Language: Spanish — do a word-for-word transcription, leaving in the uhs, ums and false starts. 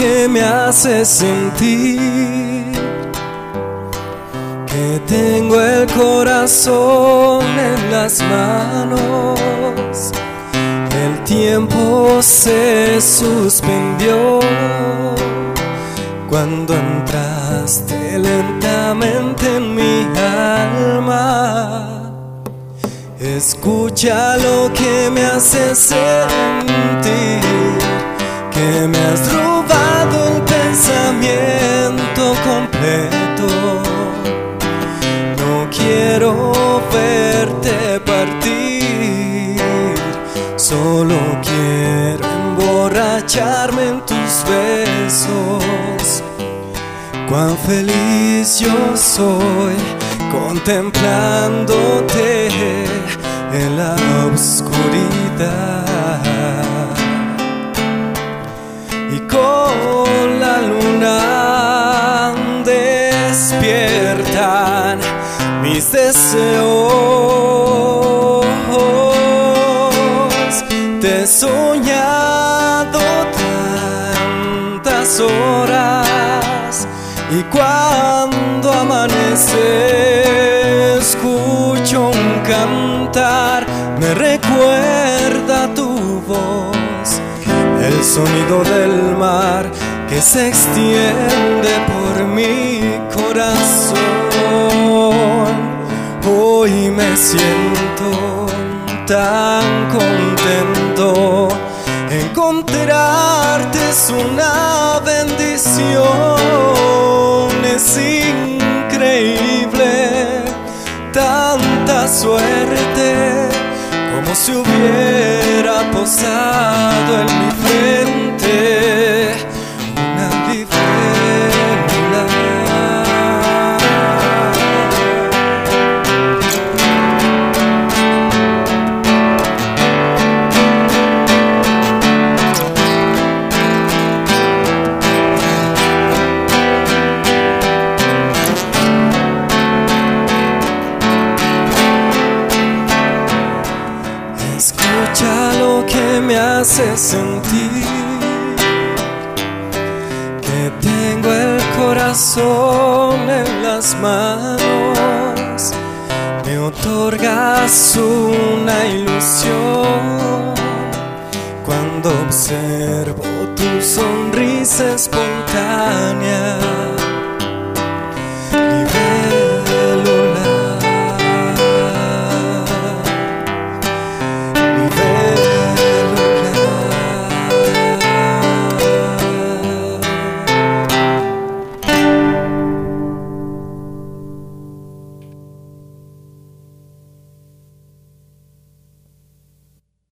que me hace sentir que tengo el corazón en las manos. El tiempo se suspendió cuando entraste lentamente en mi alma. Escucha lo que me hace sentir, que me has robado el pensamiento completo. No quiero verte partir, solo quiero emborracharme en tus besos. Cuán feliz yo soy contemplándote en la oscuridad, y con la luna despiertan mis deseos. Te he soñado tantas horas, y cuando amanece escucho un cantar. Me recuerda tu voz, el sonido del mar que se extiende por mi corazón. Hoy me siento tan contento, encontrarte es una bendición. Es increíble, tanta suerte, como si hubiera posado en mi frente una libélula. Escucha lo que me hace sentir, que tengo el corazón en las manos. Me otorgas una ilusión cuando observo tu sonrisa espontánea.